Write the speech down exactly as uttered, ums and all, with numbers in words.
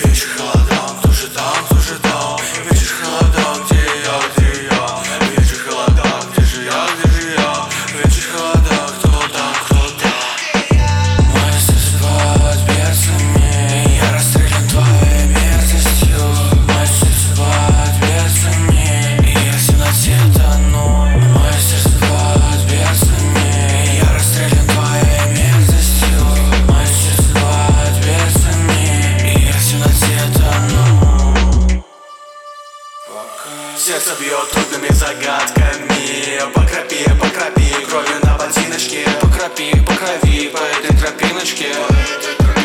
Вечер холодам, кто же там, кто же там? Вечер холодам, где я, где я? Вечер холодам, где же я, где же я? Вечер холодам, кто там, кто там? Мое сердце под берцами, я расстрелян твоей мерзостью. Мое сердце под берцами, и я в темноте тону. Мое сердце под берцами, я расстрелян твоей мерзостью. Мое сердце под берцами, и я в темноте тону. Сердце бьет трудными загадками. Покрапи, покрапи кровью на ботиночке. Покрапи, по крови по этой тропиночке.